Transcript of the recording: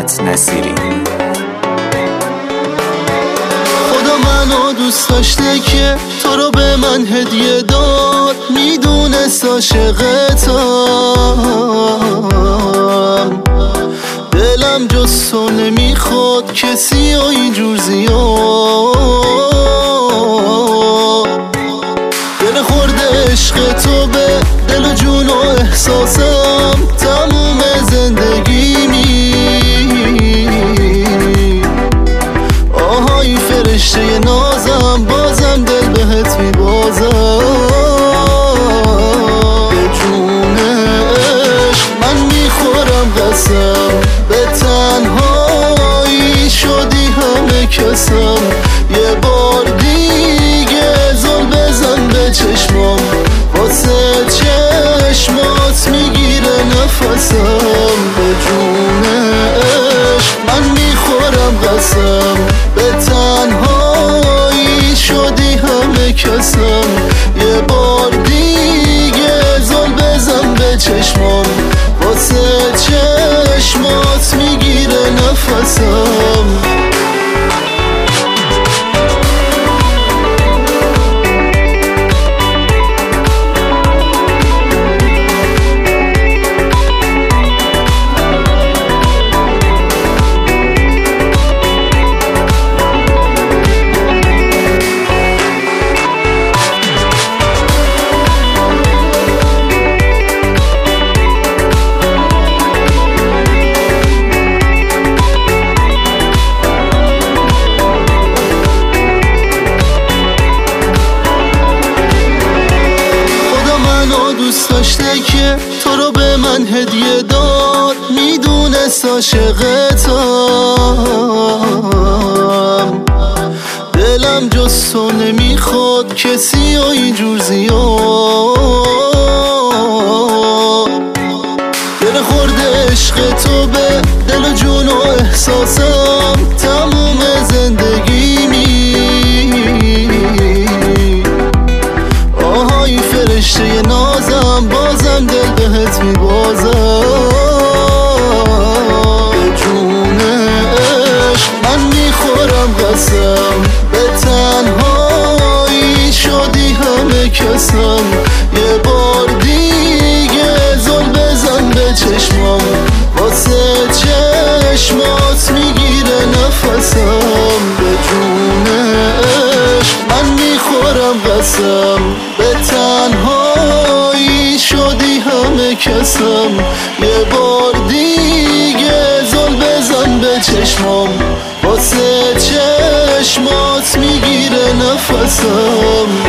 محمد نصیری. خدا منو دوست داشته که تو رو به من هدیه داد، میدونست عاشقتم. دلم جز تو نمیخواد کسی و اینجور زیاد. دل خورده عشق تو به دل و جون و احساسم، تموم زندگیمی. آهای فرشته نازم، بازم دل بهت میبازم. به جون عشق من میخورم قسم، به تنهایی شدی همه کسم. یه بار دیگه زل بزن به چشمام، واسه چشمات میگیره نفسم. به جون عشق من میخورم قسم، به تنهایی شدی همه کسم. یه بار دیگه زل بزن به چشمام، واسه چشمات میگیره نفسم. دوست داشته که تو رو به من هدیه داد، میدونست عاشقتم. دلم جز تو نمیخواد کسی و اینجور زیاد. دل خورده عشق تو به دل و جون و احساسم، تموم زندگیمی. آهای فرشته نازم، بازم دل بهت میبازم. به جون عشق من میخورم قسم، به تنهایی شدی همه کسم. یه بار دیگه زل بزن به چشمام، واسه چشمات میگیره نفسم. به جون عشق من میخورم قسم، به تنهایی شدی همه کسم. یه بار دیگه زل بزن به چشمام، واسه چشمات میگیره نفسم.